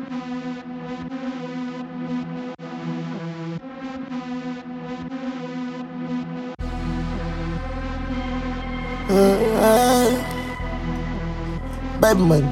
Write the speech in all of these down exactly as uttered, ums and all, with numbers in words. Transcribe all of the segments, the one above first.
Uh, baby money.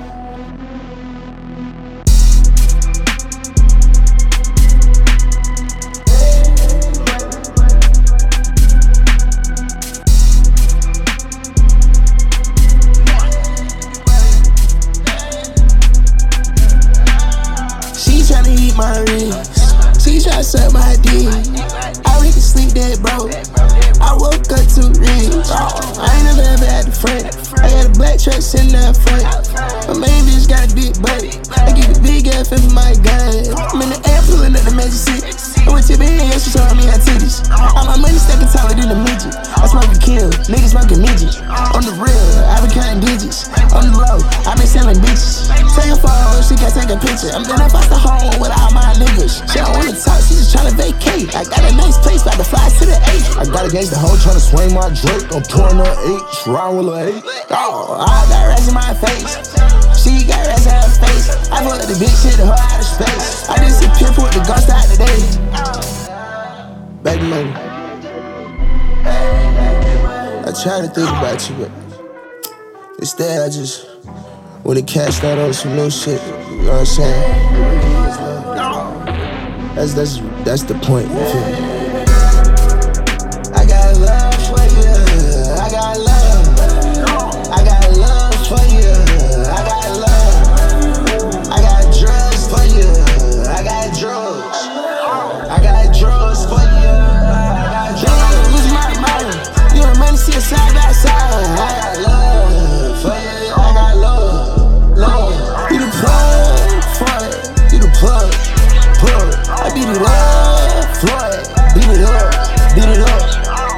She tryna eat my wrist. She tryna suck my dick. I went to sleep dead, bro. I woke up too rich. I ain't never ever at the front. I got a black truck sitting out front. My main bitch got a big butt. I get the big ass for my gun. I'm in the air pulling up the Magic Six. I went to the end, she showing me her titties. All my money stacking taller than a midget. I smoke a kill, niggas smoking midget. On the real, I been counting digits. On the low, I been selling bitches. Take a photo, she can take a picture. I'm gonna bust the home with all my niggas. She don't wanna talk, she just tryna vacate. I got a nice place, about to fly to the eight. I got against the hoe tryna swing my Drake. I'm pouring her H, round with her eight. Oh, I got rats in my face. She got rats in her face. I fucked the bitch, hit her out of space. I just see people with the ghost out today. Baby money. I try to think about you, but instead I just wanna cash that on some new shit. You know what I'm saying? That's that's that's the point. You feel me? I got love for you. I got love. I got love for you. I got love. I got drugs for you. I got drugs. I got drugs for you. I got drugs. Lose my mind. You and money see it side by side. I got love for you. I got love. Love. You the plug for it. You the plug. Plug. I beat it up for it. Beat it up. Beat it up.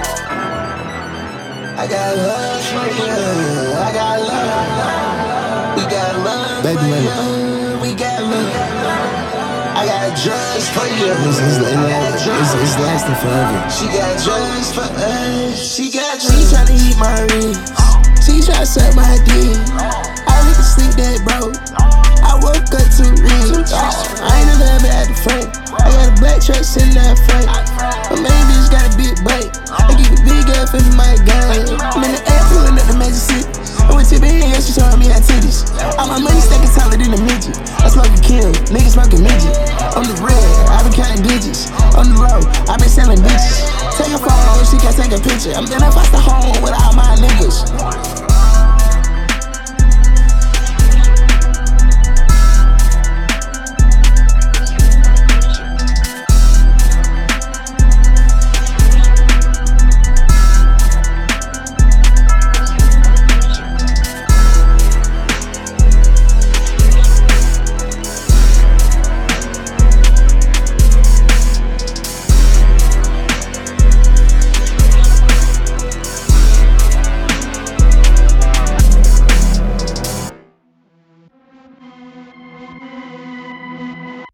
I got love for you. I got love. We got love Baby for money. you. We got love. I got drugs for you. It's, it's, I got it's, drugs. it's, it's lasting forever. She got drugs for us. She got drugs. She tryna eat my wrist. She tryna suck my dick. I went to sleep dead, bro. I woke up too rich. I ain't never ever at the front. I got a black truck sitting out front. My main bitch got a big butt. I get the big ass for my gun. I'm in the air pulling up the Magic Six. I went to the end, she showing me her titties. All my money stacking taller than a midget. I smoke a kill, niggas smoking midget. On the real, I been counting digits. On the road, I been selling bitches. Take a photo, she can take a picture. I'm gonna bust the home with all my niggas.